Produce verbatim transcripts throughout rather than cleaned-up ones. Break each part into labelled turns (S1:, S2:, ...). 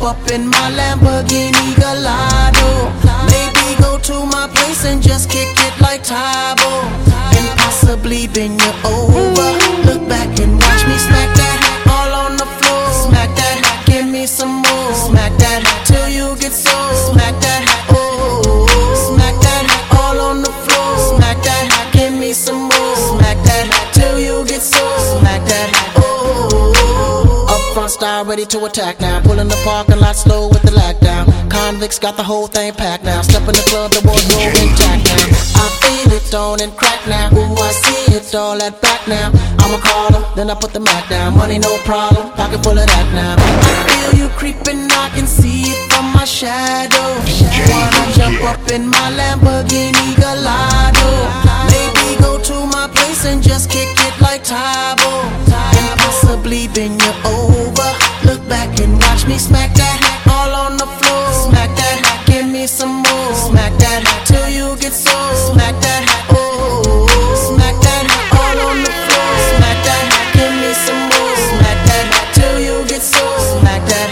S1: up in my Lamborghini Gallardo. Maybe go to my place and just kick it like Tae Bo, and possibly bend you over. Look back and watch me smack that all on the floor. Smack that, give me some more. Smack that till you get so. Smack that, oh. Smack that all on the floor. Smack that, give me some more. Smack that till you get so. Smack that, oh. Up front style ready to attack now. Pulling the parking lot slow with the lockdown. Convicts got the whole thing packed now. Step in the club, the wardrobe intact now. I feel it on and crack now. Ooh, I see it all at back now. I'ma call her, then I put the Mac down. Money no problem, pocket full of that now. I feel you creeping, I can see it from my shadow. Wanna jump up in my Lamborghini Gallardo. Maybe go to my place and just kick it like Tae Bo, and possibly bend you over. Look back and watch me smack that all on the floor. Smack that, give me some more. Smack that till you get so. Smack that, oh. Smack that all on the floor. Smack that, give me some more. Smack that till you get so. Smack that,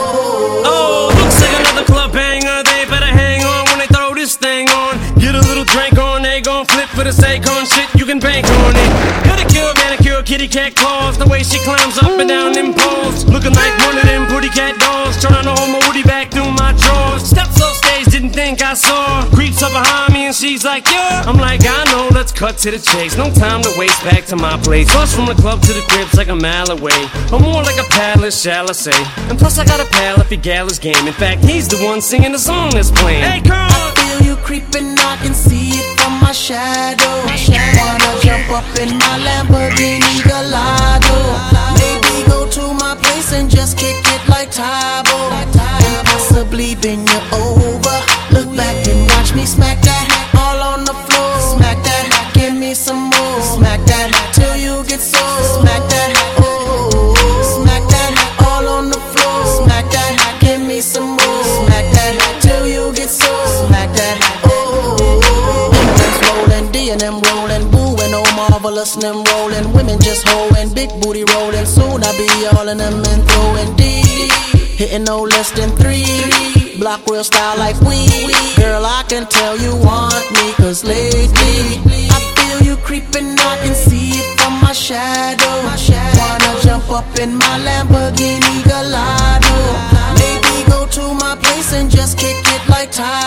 S1: oh.
S2: Oh, looks like another club banger. They better hang on when they throw this thing on. Get a little drink on, they gon' flip for the sake on shit. You can bank on it. Pedicure, manicure, kitty cat claws. The way she climbs up and down them poles, looking like one of them pretty cat dolls. Trying to hold my woody back through my drawers. Steps off stage, didn't think I saw. Creeps up behind me and she's like, yeah. I'm like, I know, let's cut to the chase. No time to waste, back to my place. Bus from the club to the crib's like a mile away, or more like a palace, shall I say. And plus I got a pal if he gal his game. In fact, he's the one singing the song that's playing. Hey girl,
S1: I feel you creeping, I can see it from my shadow. Wanna jump up in my Lamborghini Gallardo. Maybe go to my place and just kick it like Tae Bo, and possibly bend you over. Look back and watch me smack that all on the floor. Smack that, give me some more. Smack that till you get so. Smack that, oh. Smack that all on the floor. Smack that, give me some more. Smack that till you get so. Smack that, oh. Women's rolling, D and M rolling, boo and oh marvelous, them rolling. Women just holding, big booty rolling. Soon I be all in them and throwing D. Hitting no less than three. Block real style like we. Girl, I can tell you want me, cause lately I feel you creeping, I can see it from my shadow. Wanna jump up in my Lamborghini Gallardo. Maybe go to my place and just kick it like Tae